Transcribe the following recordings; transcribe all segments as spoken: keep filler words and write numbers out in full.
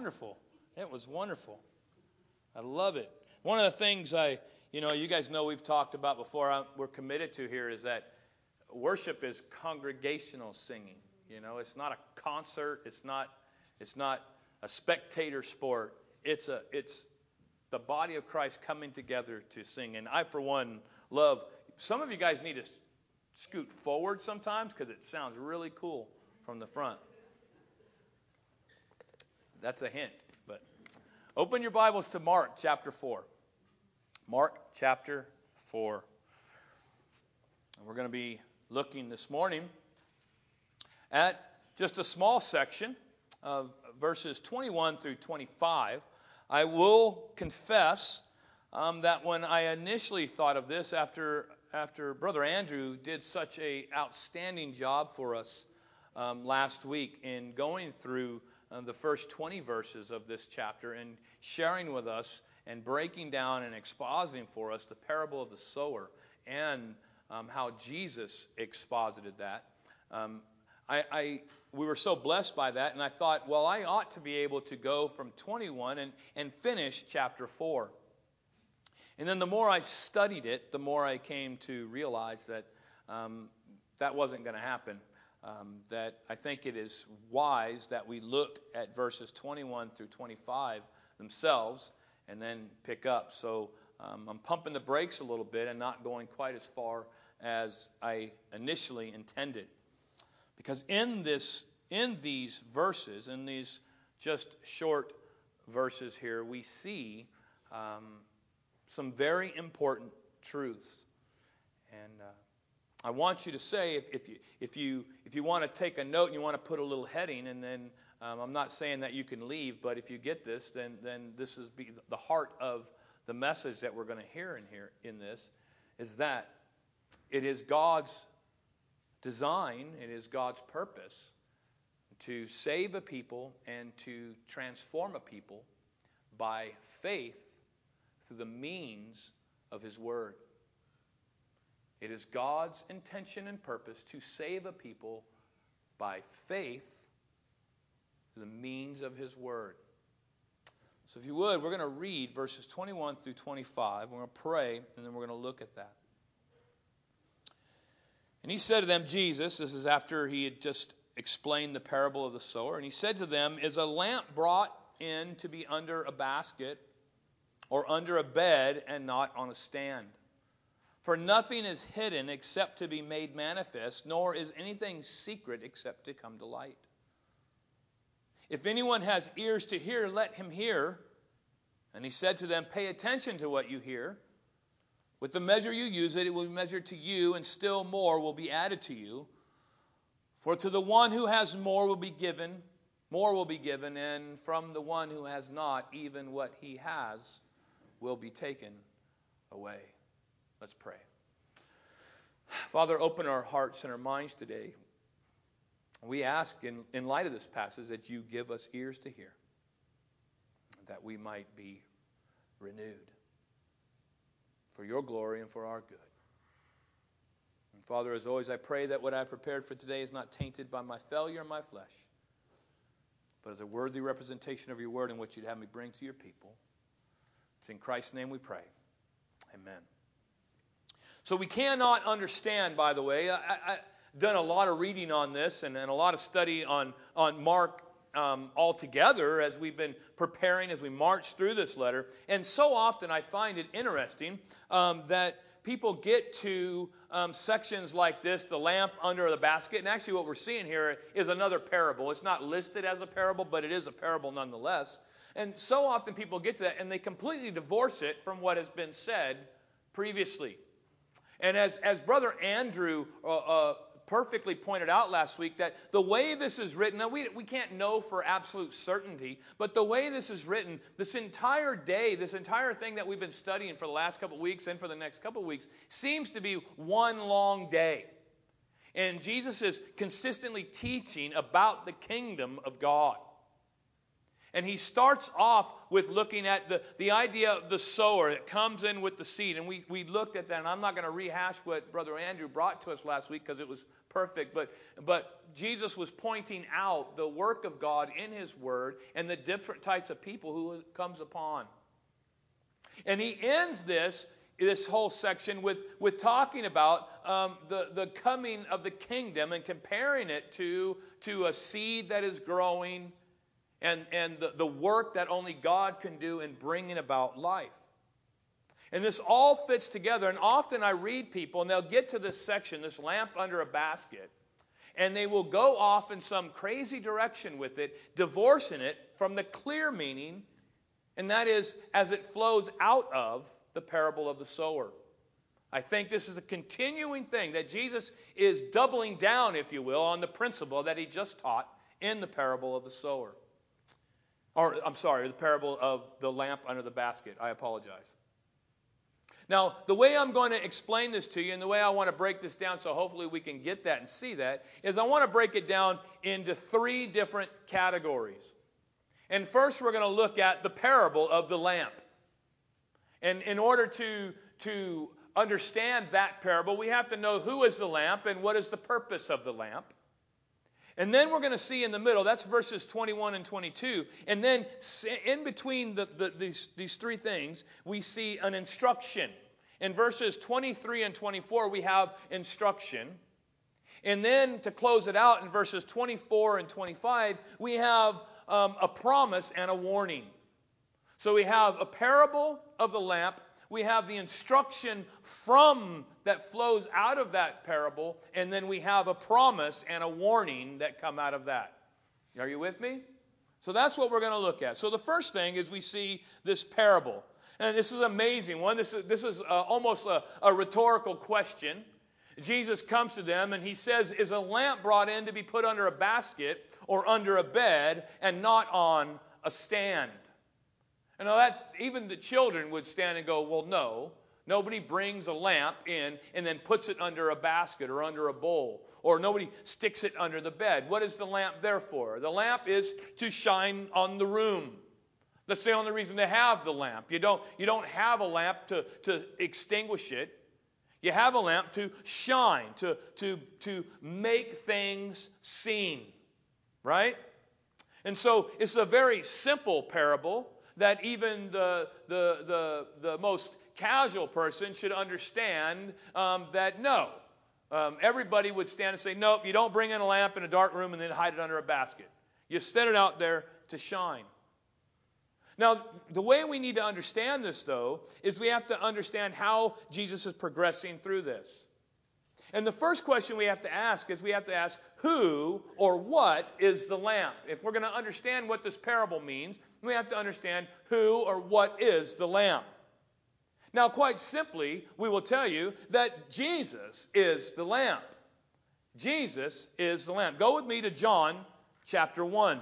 wonderful. It was wonderful. I love it. One of the things I, you know, you guys know we've talked about before, I, we're committed to here is that worship is congregational singing. You know, it's not a concert. It's not, it's not a spectator sport. It's a, it's the body of Christ coming together to sing. And I, for one, love. Some of you guys need to scoot forward sometimes because it sounds really cool from the front. That's a hint. But open your Bibles to Mark chapter four. Mark chapter four. And we're going to be looking this morning at just a small section of verses twenty-one through twenty-five. I will confess um, that when I initially thought of this, after after Brother Andrew did such a outstanding job for us um, last week in going through uh, the first twenty verses of this chapter and sharing with us and breaking down and expositing for us the parable of the sower and um, how Jesus exposited that. Um, I, I we were so blessed by that, and I thought, well, I ought to be able to go from twenty-one and, and finish chapter four. And then the more I studied it, the more I came to realize that um, that wasn't going to happen. Um, that I think it is wise that we look at verses twenty-one through twenty-five themselves and then pick up. So um, I'm pumping the brakes a little bit and not going quite as far as I initially intended. Because in this, in these verses, in these just short verses here, we see um, some very important truths. And uh, I want you to say, if, if you if you if you want to take a note and you want to put a little heading, and then um, I'm not saying that you can leave, but if you get this, then then this is be the heart of the message that we're going to hear in here in this, is that it is God's design, it is God's purpose to save a people and to transform a people by faith through the means of His Word. It is God's intention and purpose to save a people by faith through the means of His Word. So if you would, we're going to read verses twenty-one through twenty-five. We're going to pray, and then we're going to look at that. And he said to them, Jesus, this is after he had just explained the parable of the sower, and he said to them, is a lamp brought in to be under a basket or under a bed and not on a stand? For nothing is hidden except to be made manifest, nor is anything secret except to come to light. If anyone has ears to hear, let him hear. And he said to them, pay attention to what you hear. With the measure you use it, it will be measured to you, and still more will be added to you. For to the one who has more will be given, more will be given, and from the one who has not, even what he has will be taken away. Let's pray. Father, open our hearts and our minds today. We ask in, in light of this passage that you give us ears to hear, that we might be renewed for your glory and for our good. And Father, as always, I pray that what I prepared for today is not tainted by my failure and my flesh, but as a worthy representation of your word in which you'd have me bring to your people. It's in Christ's name we pray. Amen. So we cannot understand, by the way, I, I've done a lot of reading on this and, and a lot of study on, on Mark um, altogether as we've been preparing, as we march through this letter. And so often I find it interesting um, that people get to um, sections like this, the lamp under the basket. And actually what we're seeing here is another parable. It's not listed as a parable, but it is a parable nonetheless. And so often people get to that and they completely divorce it from what has been said previously. And as, as Brother Andrew uh, uh, perfectly pointed out last week, that the way this is written, now we, we can't know for absolute certainty, but the way this is written, this entire day, this entire thing that we've been studying for the last couple of weeks and for the next couple of weeks, seems to be one long day. And Jesus is consistently teaching about the kingdom of God. And he starts off with looking at the, the idea of the sower. It comes in with the seed. And we, we looked at that. And I'm not going to rehash what Brother Andrew brought to us last week because it was perfect. But, but Jesus was pointing out the work of God in his word and the different types of people who it comes upon. And he ends this, this whole section with, with talking about um, the, the coming of the kingdom and comparing it to, to a seed that is growing and, and the, the work that only God can do in bringing about life. And this all fits together. And often I read people, and they'll get to this section, this lamp under a basket, and they will go off in some crazy direction with it, divorcing it from the clear meaning, and that is as it flows out of the parable of the sower. I think this is a continuing thing that Jesus is doubling down, if you will, on the principle that he just taught in the parable of the sower. Or, I'm sorry, the parable of the lamp under the basket. I apologize. Now, the way I'm going to explain this to you and the way I want to break this down so hopefully we can get that and see that is I want to break it down into three different categories. And first we're going to look at the parable of the lamp. And in order to, to understand that parable, we have to know who is the lamp and what is the purpose of the lamp. And then we're going to see in the middle, that's verses twenty-one and twenty-two. And then in between the, the, these, these three things, we see an instruction. In verses twenty-three and twenty-four, we have instruction. And then to close it out in verses twenty-four and twenty-five, we have um, a promise and a warning. So we have a parable of the lamp. We have the instruction from that flows out of that parable, and then we have a promise and a warning that come out of that. Are you with me? So that's what we're going to look at. So the first thing is we see this parable. And this is an amazing one. This is, this is uh, almost a, a rhetorical question. Jesus comes to them and he says, is a lamp brought in to be put under a basket or under a bed and not on a stand? And now that even the children would stand and go, well, no. Nobody brings a lamp in and then puts it under a basket or under a bowl. Or nobody sticks it under the bed. What is the lamp there for? The lamp is to shine on the room. That's the only reason to have the lamp. You don't, you don't have a lamp to, to extinguish it. You have a lamp to shine, to, to, to make things seen. Right? And so it's a very simple parable that even the, the, the, the most casual person should understand um, that no. Um, everybody would stand and say, nope, you don't bring in a lamp in a dark room and then hide it under a basket. You set it out there to shine. Now, the way we need to understand this, though, is we have to understand how Jesus is progressing through this. And the first question we have to ask is we have to ask, who or what is the lamp? If we're going to understand what this parable means, we have to understand who or what is the lamp. Now, quite simply, we will tell you that Jesus is the lamp. Jesus is the lamp. Go with me to John chapter one.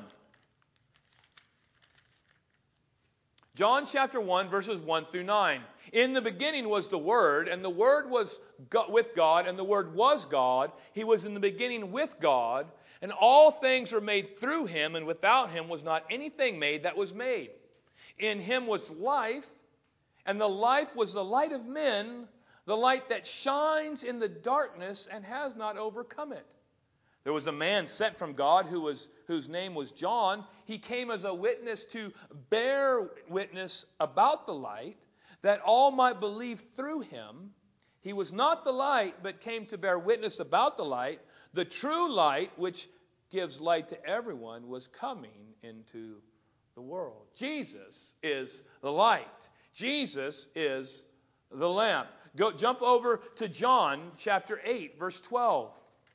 John chapter one, verses one through nine. In the beginning was the Word, and the Word was with God, and the Word was God. He was in the beginning with God, and all things were made through Him, and without Him was not anything made that was made. In Him was life, and the life was the light of men, the light that shines in the darkness and has not overcome it. There was a man sent from God who was, whose name was John. He came as a witness to bear witness about the light, that all might believe through him. He was not the light, but came to bear witness about the light. The true light, which gives light to everyone, was coming into the world. Jesus is the light. Jesus is the lamp. Go jump over to John chapter eight, verse twelve.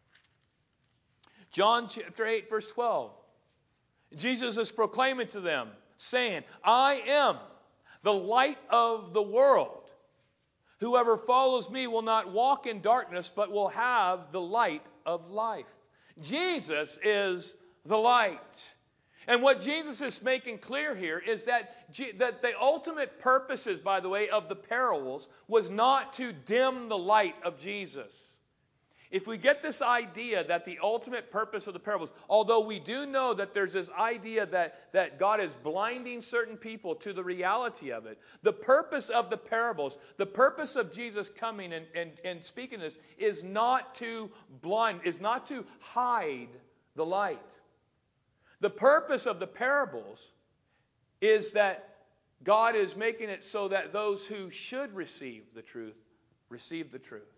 John chapter eight, verse twelve. Jesus is proclaiming to them, saying, I am the light of the world. Whoever follows me will not walk in darkness, but will have the light of life. Jesus is the light. And what Jesus is making clear here is that, that the ultimate purposes, by the way, of the parables was not to dim the light of Jesus. If we get this idea that the ultimate purpose of the parables, although we do know that there's this idea that, that God is blinding certain people to the reality of it, the purpose of the parables, the purpose of Jesus coming and, and, and speaking this is not to blind, is not to hide the light. The purpose of the parables is that God is making it so that those who should receive the truth, receive the truth.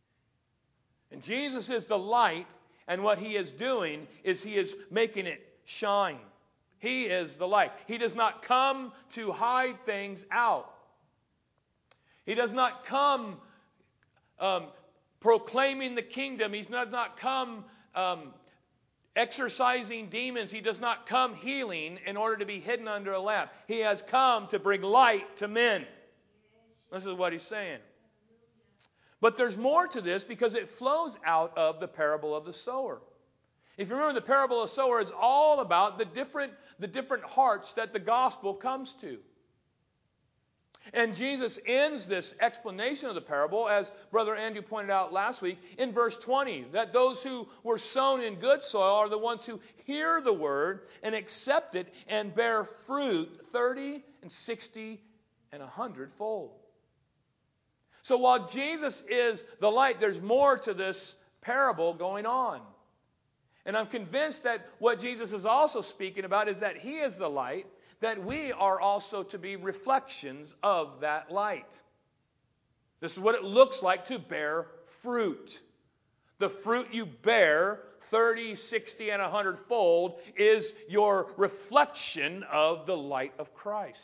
And Jesus is the light, and what He is doing is He is making it shine. He is the light. He does not come to hide things out. He does not come um, proclaiming the kingdom. He does not come um, exorcising demons. He does not come healing in order to be hidden under a lamp. He has come to bring light to men. This is what He's saying. But there's more to this because it flows out of the parable of the sower. If you remember, the parable of the sower is all about the different, the different hearts that the gospel comes to. And Jesus ends this explanation of the parable, as Brother Andrew pointed out last week, in verse twenty, that those who were sown in good soil are the ones who hear the word and accept it and bear fruit thirty and sixty and a hundredfold. So while Jesus is the light, there's more to this parable going on. And I'm convinced that what Jesus is also speaking about is that He is the light, that we are also to be reflections of that light. This is what it looks like to bear fruit. The fruit you bear, thirty, sixty, and a hundredfold, is your reflection of the light of Christ.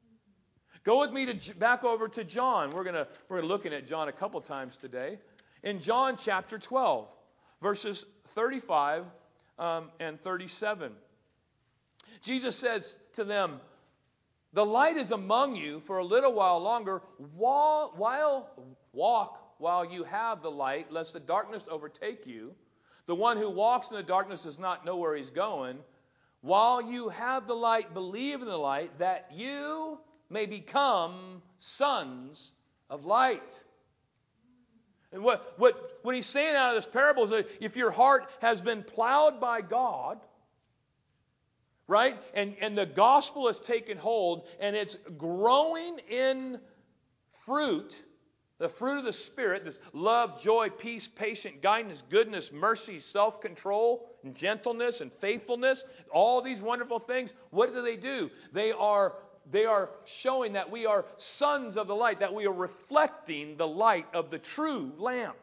Go with me to back over to John. We're gonna we're looking at John a couple times today. In John chapter twelve, verses thirty-five um, and thirty-seven, Jesus says to them, "The light is among you for a little while longer. While, while walk while you have the light, lest the darkness overtake you. The one who walks in the darkness does not know where he's going. While you have the light, believe in the light, that you may become sons of light." And what, what, what he's saying out of this parable is that if your heart has been plowed by God, right, and, and the gospel has taken hold, and it's growing in fruit, the fruit of the Spirit, this love, joy, peace, patience, kindness, goodness, mercy, self-control, and gentleness, and faithfulness, all these wonderful things, what do they do? They are They are showing that we are sons of the light, that we are reflecting the light of the true lamp.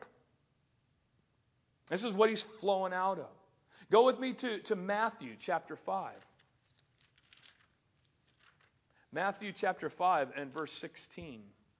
This is what he's flowing out of. Go with me to, to Matthew chapter five. Matthew chapter five and verse sixteen.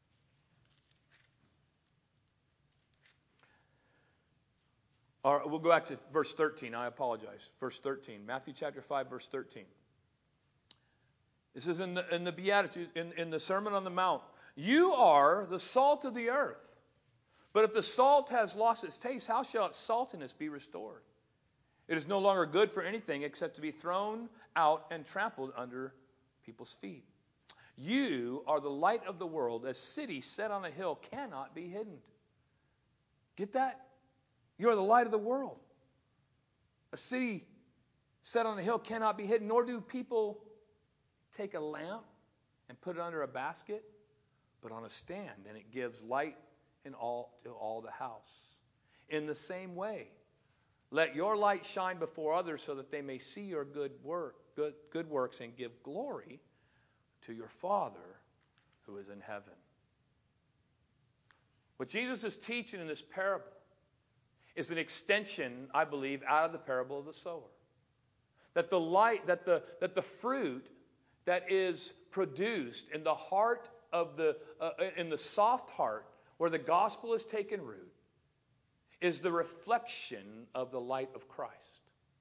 Or we'll go back to verse thirteen. I apologize. Verse thirteen. Matthew chapter five, verse thirteen. This is in the, in the Beatitudes, in, in the Sermon on the Mount. "You are the salt of the earth. But if the salt has lost its taste, how shall its saltiness be restored? It is no longer good for anything except to be thrown out and trampled under people's feet. You are the light of the world. A city set on a hill cannot be hidden." Get that? You are the light of the world. A city set on a hill cannot be hidden, nor do people take a lamp and put it under a basket, but on a stand, and it gives light in all to all the house. In the same way, let your light shine before others so that they may see your good work, good, good works and give glory to your Father who is in heaven. What Jesus is teaching in this parable is an extension, I believe, out of the parable of the sower. That the light, that the that the fruit that is produced in the heart of the, uh, in the soft heart where the gospel has taken root, is the reflection of the light of Christ.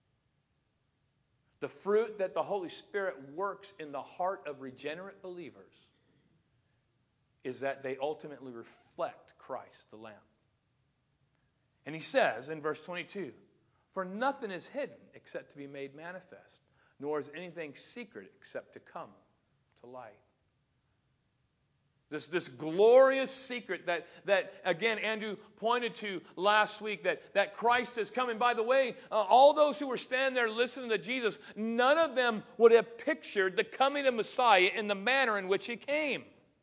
The fruit that the Holy Spirit works in the heart of regenerate believers is that they ultimately reflect Christ, the Lamb. And he says in verse twenty-two, "For nothing is hidden except to be made manifest, nor is anything secret except to come to light." This, this glorious secret that, that, again, Andrew pointed to last week, that, that Christ is coming. By the way, uh, all those who were standing there listening to Jesus, none of them would have pictured the coming of Messiah in the manner in which he came.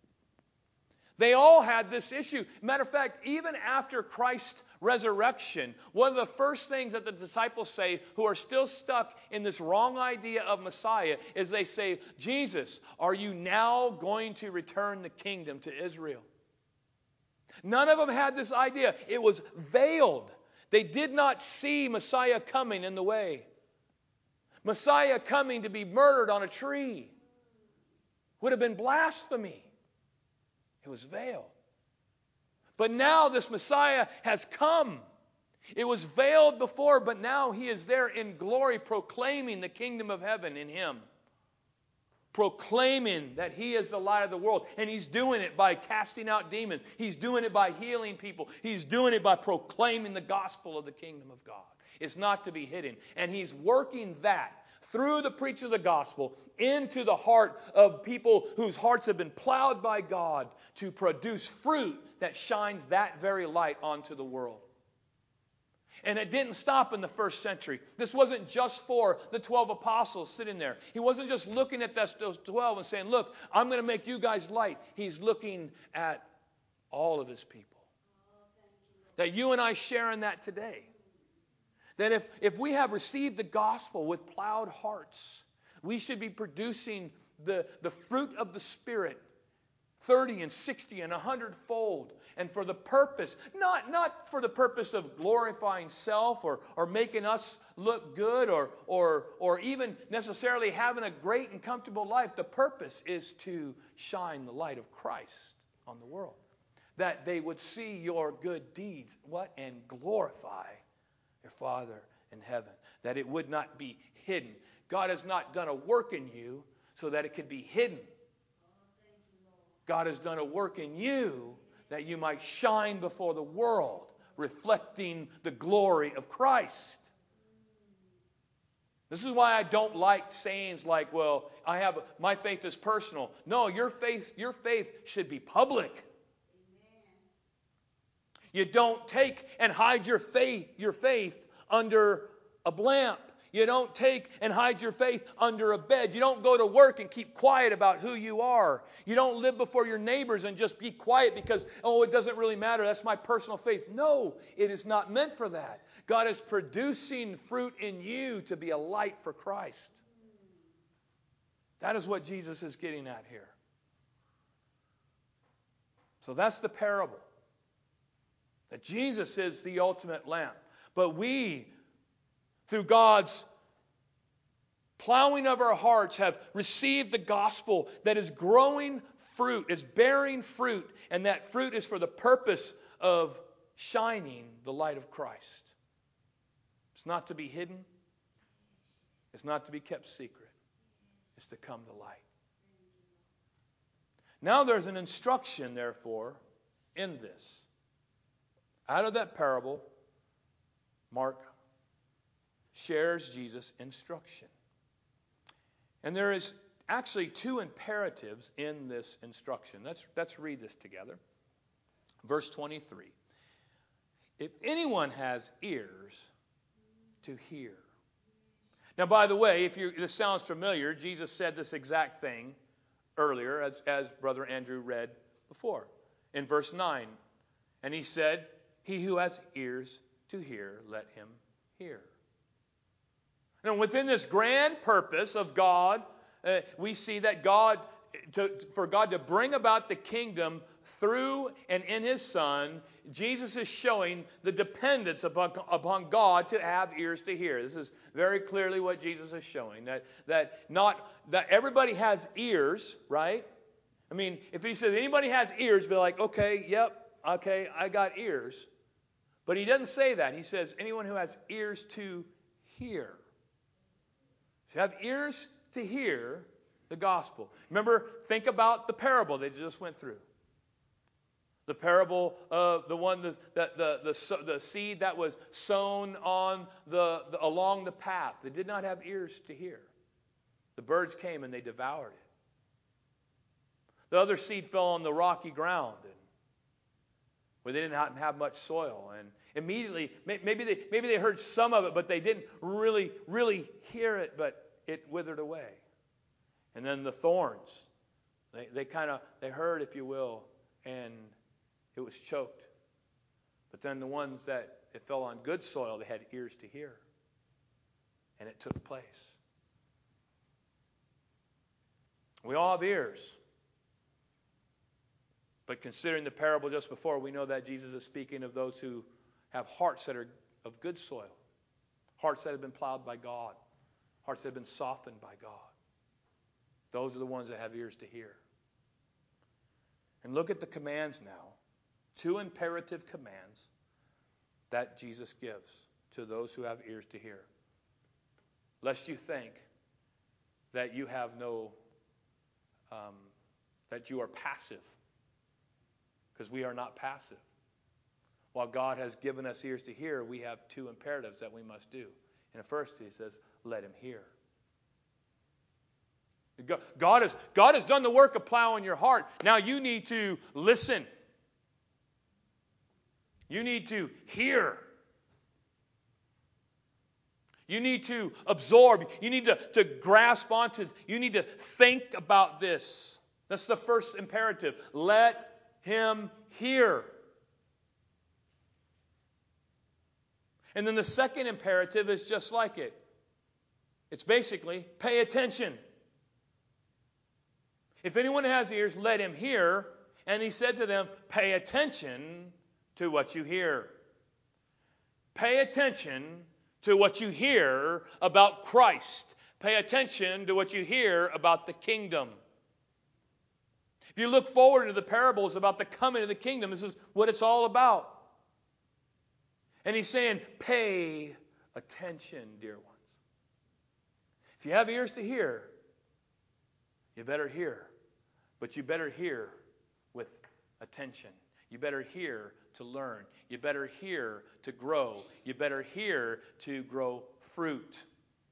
They all had this issue. Matter of fact, even after Christ's resurrection, one of the first things that the disciples say, who are still stuck in this wrong idea of Messiah, is they say, Jesus, are you now going to return the kingdom to Israel? None of them had this idea. It was veiled. They did not see Messiah coming in the way. Messiah coming to be murdered on a tree would have been blasphemy. It was veiled. But now this Messiah has come. It was veiled before, but now he is there in glory, proclaiming the kingdom of heaven in him. Proclaiming that he is the light of the world. And he's doing it by casting out demons. He's doing it by healing people. He's doing it by proclaiming the gospel of the kingdom of God. It's not to be hidden. And he's working that through the preaching of the gospel into the heart of people whose hearts have been plowed by God to produce fruit that shines that very light onto the world. And it didn't stop in the first century. This wasn't just for the twelve apostles sitting there. He wasn't just looking at those twelve and saying, look, I'm going to make you guys light. He's looking at all of his people. That you and I share in that today. That if, if we have received the gospel with plowed hearts, we should be producing the, the fruit of the Spirit thirty and sixty and a hundred fold. And for the purpose, not, not for the purpose of glorifying self or, or making us look good or, or, or even necessarily having a great and comfortable life. The purpose is to shine the light of Christ on the world. That they would see your good deeds, what? And glorify your Father in heaven. That it would not be hidden. God has not done a work in you so that it could be hidden. God has done a work in you that you might shine before the world, reflecting the glory of Christ. This is why I don't like sayings like, well, I have my faith is personal. No, your faith, your faith should be public. You don't take and hide your faith, your faith under a lamp. You don't take and hide your faith under a bed. You don't go to work and keep quiet about who you are. You don't live before your neighbors and just be quiet because, oh, it doesn't really matter. That's my personal faith. No, it is not meant for that. God is producing fruit in you to be a light for Christ. That is what Jesus is getting at here. So that's the parable. That Jesus is the ultimate lamp. But we, through God's plowing of our hearts, have received the gospel that is growing fruit, is bearing fruit, and that fruit is for the purpose of shining the light of Christ. It's not to be hidden. It's not to be kept secret. It's to come to light. Now there's an instruction, therefore, in this. Out of that parable, Mark shares Jesus' instruction. And there is actually two imperatives in this instruction. Let's, let's read this together. Verse twenty-three. If anyone has ears to hear. Now, by the way, if you, this sounds familiar, Jesus said this exact thing earlier, as, as Brother Andrew read before, in verse nine. And he said, he who has ears to hear, let him hear. And within this grand purpose of God, uh, we see that God, to, for God to bring about the kingdom through and in His Son, Jesus is showing the dependence upon, upon God to have ears to hear. This is very clearly what Jesus is showing. That, that, not, that everybody has ears, right? I mean, if He says anybody has ears, be like, okay, yep, okay, I got ears. But He doesn't say that. He says anyone who has ears to hear. So you have ears to hear the gospel. Remember, think about the parable they just went through. The parable of the one, the, the, the, the, the seed that was sown on the, the along the path. They did not have ears to hear. The birds came and they devoured it. The other seed fell on the rocky ground, and where they didn't have, have much soil. And immediately, maybe they, maybe they heard some of it, but they didn't really, really hear it, but it withered away. And then the thorns, they, they kind of, they heard, if you will, and it was choked. But then the ones that it fell on good soil, they had ears to hear. And it took place. We all have ears. But considering the parable just before, we know that Jesus is speaking of those who have hearts that are of good soil. Hearts that have been plowed by God. Hearts that have been softened by God. Those are the ones that have ears to hear. And look at the commands now. Two imperative commands that Jesus gives to those who have ears to hear. Lest you think that you have no, um, that you are passive. Because we are not passive. While God has given us ears to hear, we have two imperatives that we must do. And first he says, let him hear. God has, God has done the work of plowing your heart. Now you need to listen. You need to hear. You need to absorb. You need to, to grasp onto it. You need to think about this. That's the first imperative. Let him hear. And then the second imperative is just like it. It's basically pay attention. If anyone has ears, let him hear. And he said to them, pay attention to what you hear. Pay attention to what you hear about Christ. Pay attention to what you hear about the kingdom. If you look forward to the parables about the coming of the kingdom, this is what it's all about. And he's saying, pay attention, dear ones. If you have ears to hear, you better hear. But you better hear with attention. You better hear to learn. You better hear to grow. You better hear to grow fruit.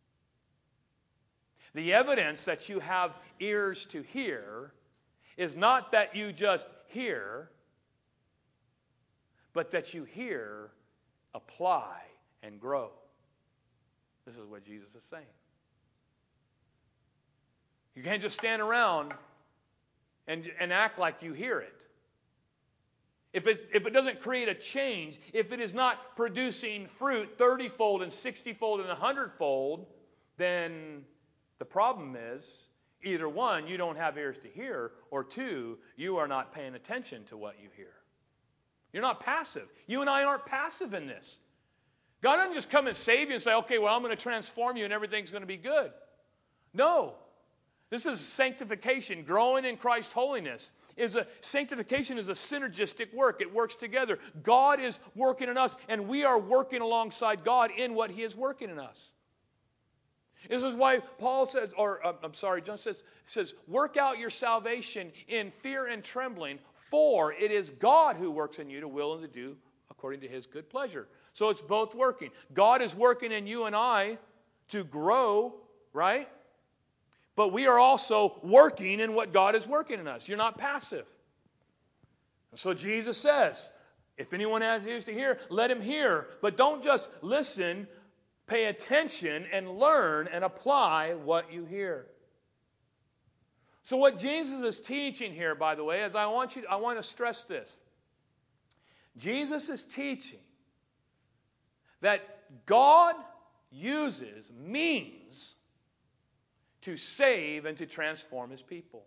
The evidence that you have ears to hear is not that you just hear, but that you hear, apply, and grow. This is what Jesus is saying. You can't just stand around and, and act like you hear it. If it, if it doesn't create a change, if it is not producing fruit thirty-fold and sixty-fold and one hundred-fold, then the problem is, either one, you don't have ears to hear, or two, you are not paying attention to what you hear. You're not passive. You and I aren't passive in this. God doesn't just come and save you and say, okay, well, I'm going to transform you and everything's going to be good. No. This is sanctification, growing in Christ's holiness. Is a sanctification is a synergistic work. It works together. God is working in us, and we are working alongside God in what He is working in us. This is why Paul says, or uh, I'm sorry, John says, says, work out your salvation in fear and trembling, for it is God who works in you to will and to do according to His good pleasure. So it's both working. God is working in you and I to grow, right? But we are also working in what God is working in us. You're not passive. So Jesus says, if anyone has ears to hear, let him hear. But don't just listen. Pay attention and learn and apply what you hear. So what Jesus is teaching here, by the way, is I want you, I want to stress this. Jesus is teaching that God uses means to save and to transform His people.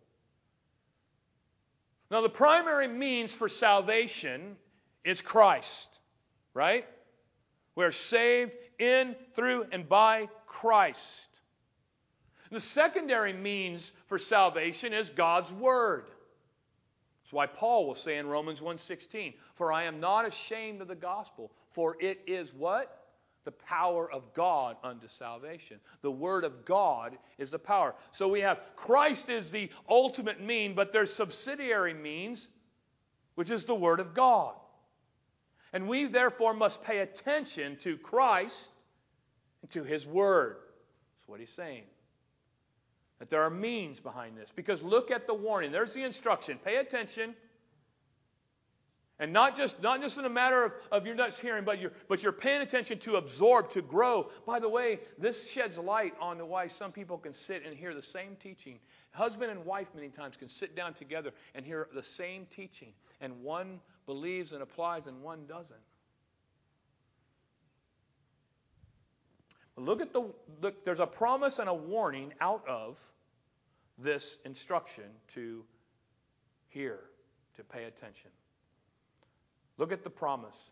Now, the primary means for salvation is Christ, right? We're saved in, through, and by Christ. The secondary means for salvation is God's Word. That's why Paul will say in Romans one sixteen, for I am not ashamed of the gospel, for it is what? The power of God unto salvation. The Word of God is the power. So we have Christ is the ultimate mean, but there's subsidiary means, which is the Word of God. And we therefore must pay attention to Christ and to His Word. That's what he's saying. That there are means behind this. Because look at the warning. There's the instruction. Pay attention. And not just, not just in a matter of, of you're not hearing, but you're, but you're paying attention to absorb, to grow. By the way, this sheds light on why some people can sit and hear the same teaching. Husband and wife many times can sit down together and hear the same teaching. And one believes and applies and one doesn't. Look at the, look, there's a promise and a warning out of this instruction to hear, to pay attention. Look at the promise.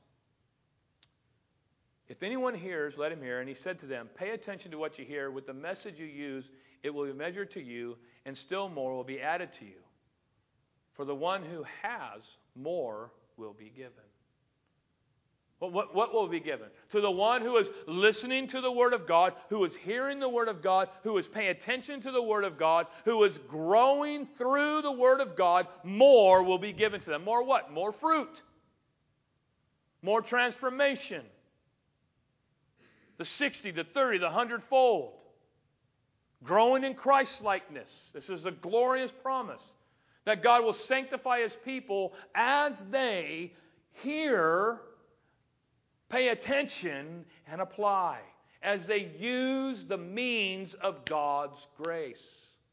If anyone hears, let him hear. And he said to them, pay attention to what you hear. With the message you use, it will be measured to you, and still more will be added to you. For the one who has, more will be given. What, what, what will be given? To the one who is listening to the Word of God, who is hearing the Word of God, who is paying attention to the Word of God, who is growing through the Word of God, more will be given to them. More what? More fruit. More transformation. The sixty, the thirty, the hundredfold. Growing in Christ-likeness. This is a glorious promise. That God will sanctify His people as they hear, pay attention, and apply. As they use the means of God's grace.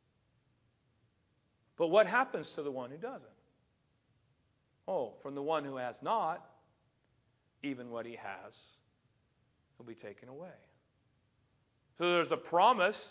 But what happens to the one who doesn't? Oh, from the one who has not, even what he has will be taken away. So there's a promise,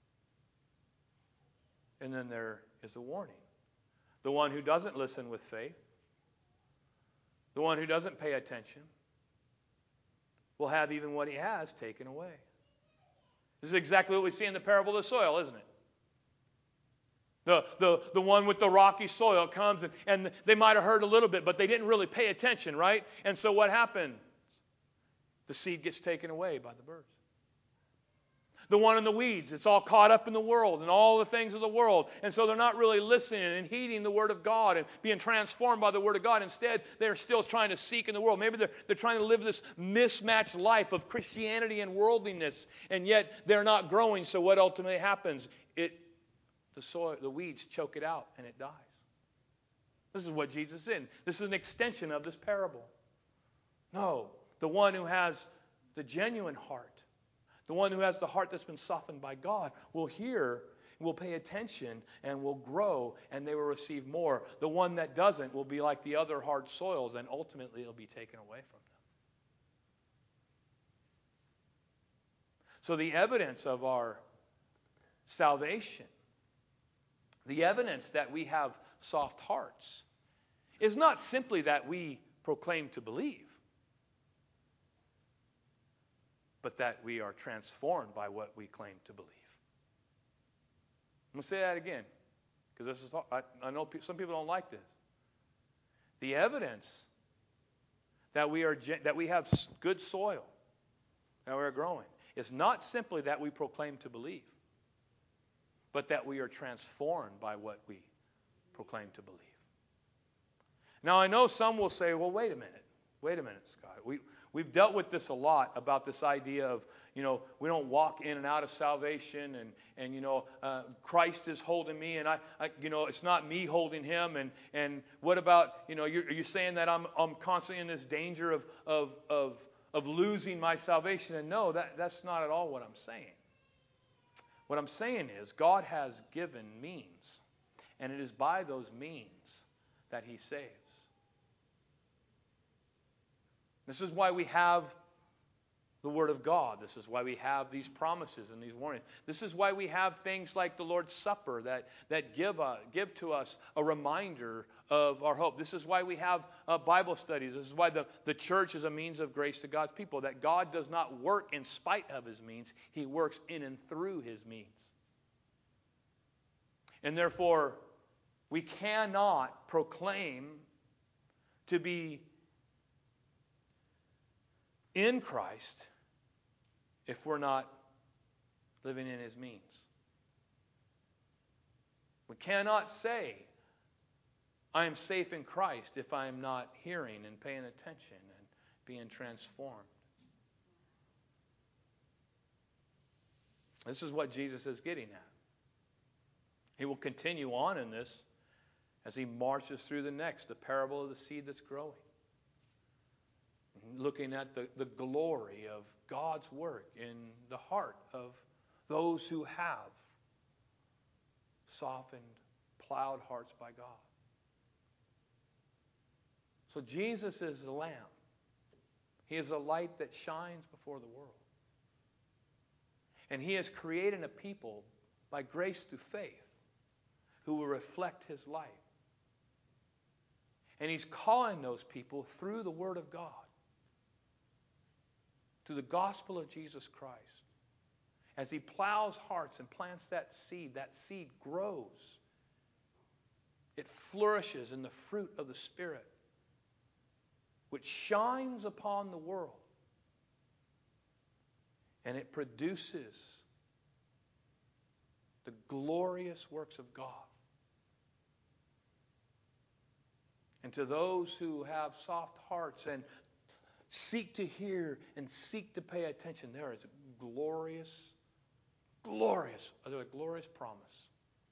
and then there is a warning. The one who doesn't listen with faith, the one who doesn't pay attention, will have even what he has taken away. This is exactly what we see in the parable of the soil, isn't it? The, the, the one with the rocky soil comes, and, and they might have heard a little bit, but they didn't really pay attention, right? And so what happens? The seed gets taken away by the birds. The one in the weeds, it's all caught up in the world and all the things of the world. And so they're not really listening and heeding the Word of God and being transformed by the Word of God. Instead, they're still trying to seek in the world. Maybe they're, they're trying to live this mismatched life of Christianity and worldliness, and yet they're not growing. So what ultimately happens? It The soil, the weeds choke it out, and it dies. This is what Jesus did. This is an extension of this parable. No, the one who has the genuine heart, the one who has the heart that's been softened by God, will hear, will pay attention, and will grow, and they will receive more. The one that doesn't will be like the other hard soils, and ultimately it'll be taken away from them. So the evidence of our salvation, the evidence that we have soft hearts, is not simply that we proclaim to believe, but that we are transformed by what we claim to believe. I'm going to say that again, because this is I, I know some people don't like this. The evidence that we are that we have good soil, that we're growing, is not simply that we proclaim to believe, but that we are transformed by what we proclaim to believe. Now, I know some will say, well, wait a minute. Wait a minute, Scott. We, we've dealt with this a lot about this idea of, you know, we don't walk in and out of salvation, and, and you know, uh, Christ is holding me, and I, I, you know, it's not me holding him. And, and what about, you know, you're, are you saying that I'm, I'm constantly in this danger of, of, of, of losing my salvation? And no, that, that's not at all what I'm saying. What I'm saying is God has given means, and it is by those means that He saves. This is why we have the Word of God. This is why we have these promises and these warnings. This is why we have things like the Lord's Supper that, that give, uh, give to us a reminder of our hope. This is why we have uh, Bible studies. This is why the, the church is a means of grace to God's people, that God does not work in spite of His means. He works in and through His means. And therefore, we cannot proclaim to be in Christ if we're not living in His means. We cannot say, I am safe in Christ, if I am not hearing and paying attention and being transformed. This is what Jesus is getting at. He will continue on in this as he marches through the next, the parable of the seed that's growing. Looking at the, the glory of God's work in the heart of those who have softened, plowed hearts by God. So Jesus is the Lamb. He is a light that shines before the world. And He has created a people by grace through faith who will reflect His light. And He's calling those people through the Word of God, through the gospel of Jesus Christ. As He plows hearts and plants that seed, that seed grows. It flourishes in the fruit of the Spirit, which shines upon the world. And it produces the glorious works of God. And to those who have soft hearts and seek to hear and seek to pay attention, there is a glorious, glorious, a glorious promise.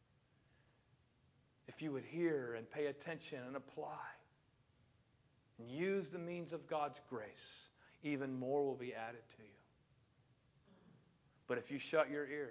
If you would hear and pay attention and apply and use the means of God's grace, even more will be added to you. But if you shut your ear,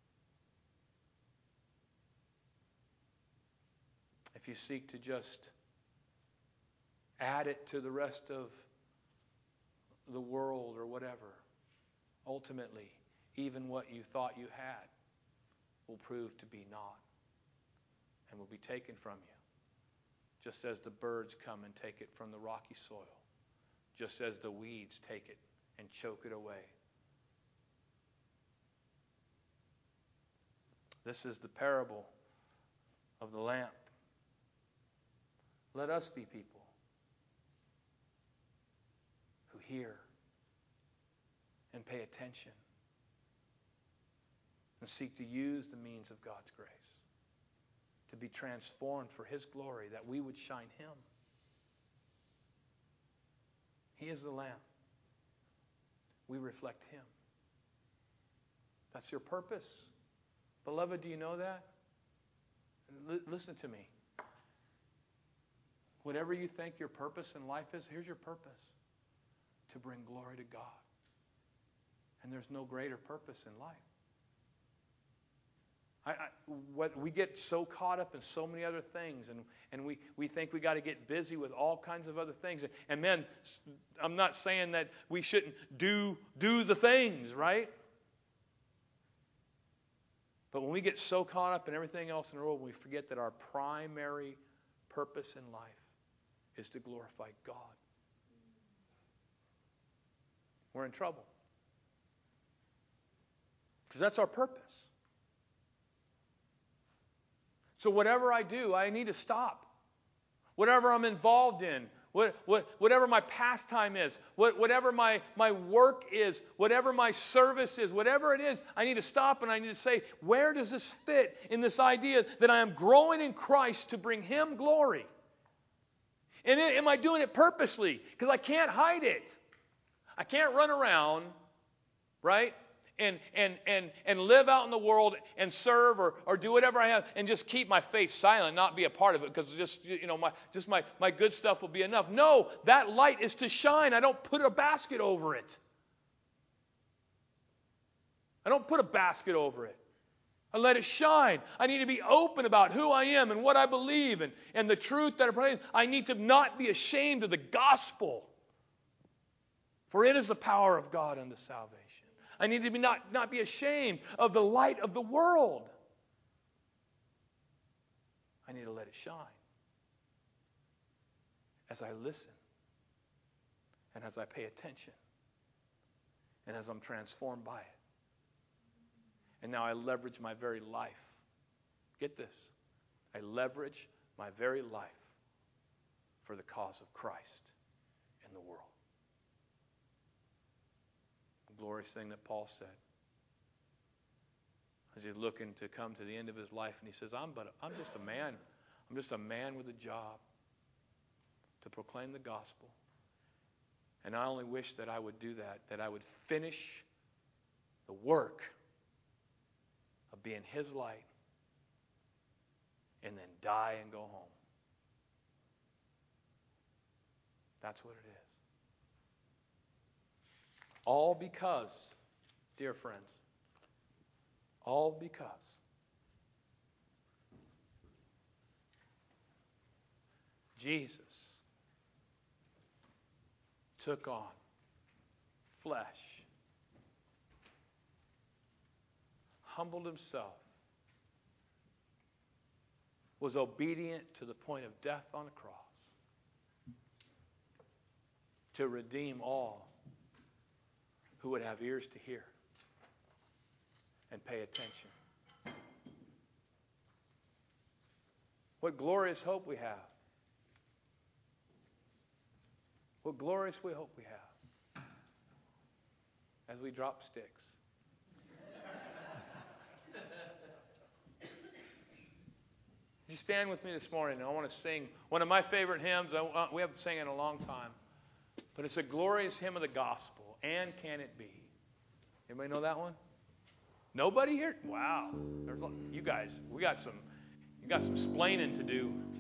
if you seek to just add it to the rest of the world or whatever, ultimately, even what you thought you had will prove to be not and will be taken from you. Just as the birds come and take it from the rocky soil, just as the weeds take it and choke it away. This is the parable of the lamp. Let us be people who hear and pay attention and seek to use the means of God's grace to be transformed for His glory, that we would shine Him. He is the Lamb. We reflect Him. That's your purpose. Beloved, do you know that? L- listen to me. Whatever you think your purpose in life is, here's your purpose. To bring glory to God. And there's no greater purpose in life. I, I, what, we get so caught up in so many other things, and, and we, we think we got to get busy with all kinds of other things. And, and man, I'm not saying that we shouldn't do, do the things, right? But when we get so caught up in everything else in the world, we forget that our primary purpose in life is to glorify God. We're in trouble. Because that's our purpose. So whatever I do, I need to stop. Whatever I'm involved in, what, what, whatever my pastime is, what, whatever my, my work is, whatever my service is, whatever it is, I need to stop and I need to say, where does this fit in this idea that I am growing in Christ to bring Him glory? And am I doing it purposely? Because I can't hide it. I can't run around, right? And and and and live out in the world and serve or, or do whatever I have and just keep my face silent, not be a part of it because just you know my just my, my good stuff will be enough. No, that light is to shine. I don't put a basket over it. I don't put a basket over it. I let it shine. I need to be open about who I am and what I believe and, and the truth that I proclaim. I need to not be ashamed of the gospel. For it is the power of God unto salvation. I need to be not, not be ashamed of the light of the world. I need to let it shine. As I listen. And as I pay attention. And as I'm transformed by it. And now I leverage my very life. Get this. I leverage my very life for the cause of Christ in the world. Glorious thing that Paul said as he's looking to come to the end of his life, and he says, I'm but I'm just a man. I'm just a man with a job to proclaim the gospel. And I only wish that I would do that, that I would finish the work of being His light and then die and go home. That's what it is. All because, dear friends, all because Jesus took on flesh, humbled himself, was obedient to the point of death on the cross to redeem all who would have ears to hear and pay attention. What glorious hope we have. What glorious we hope we have as we drop sticks. You stand with me this morning, and I want to sing one of my favorite hymns. I, we haven't sang it in a long time, but it's a glorious hymn of the gospel. And can it be? Anybody know that one? Nobody here? Wow. There's, you guys, we got some, you got some splaining to do.